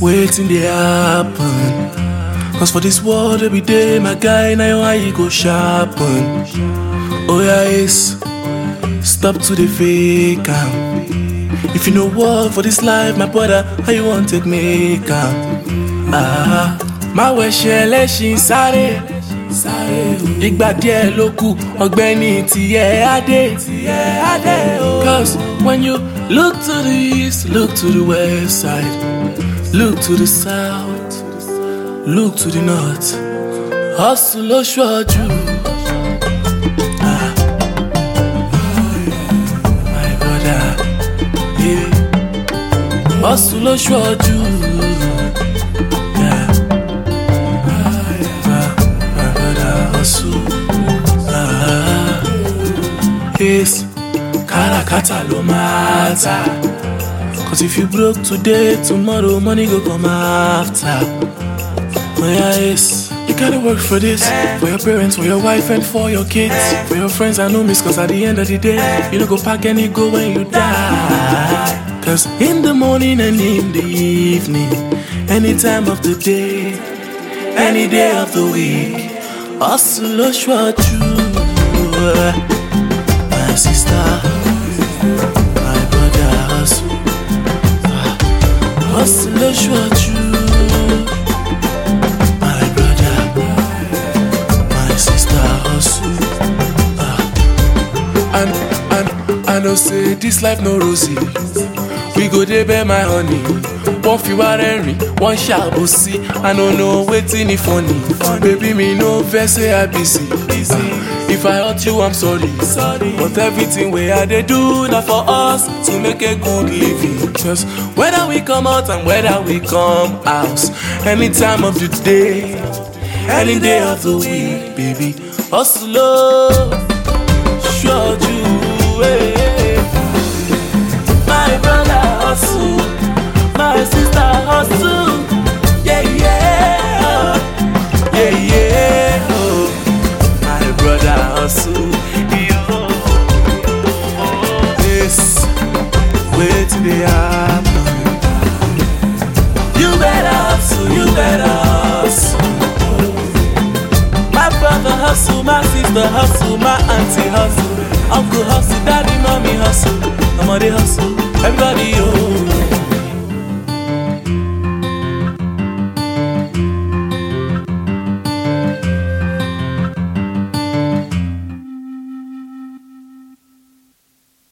waiting they happen. Cause for this world every day, my guy, now how you go sharpen. Oh yeah, yes, stop to the fake am. If you know what for this life, my brother, how you want to make am? My way ṣẹlẹ́ṣin sáré, ìgbà díẹ̀ ló kù, ọ̀gbẹ́ni tiẹ̀ adé. Cause when you look to the east, look to the west side, look to the south, look to the north, hustle ló ṣọ́jú. My brother, yeah, hustle ló ṣọ́jú. Yeah, my brother, hustle. Yes, karakata ló matter. Cause if you broke today, tomorrow money go come after. Oh yeah, yes, you gotta work for this. For your parents, for your wife and for your kids. For your friends and homies, cause at the end of the day, you don't go pack any go when you die. Cause in the morning and in the evening, any time of the day, any day of the week, hustle or short you. My sister, my brother, hustle. Hustle or short you. I know say this life no rosy. We go there bear my honey. One few Henry, one sharp see. I don't know waiting it funny. Baby me no vex say I busy. If I hurt you I'm sorry. But everything we had they do now for us to make a good living. Just whether we come out and whether we come out, any time of the day, any day of the week, baby, hustle, show you. My brother hustle, my sister hustle, yeah, yeah, yeah, yeah. Oh, my brother hustle, yo. This wait till they happen. You better hustle, you better hustle. My brother hustle, my sister hustle, my auntie hustle, uncle hustle, daddy, mommy hustle, somebody hustle, everybody, oh.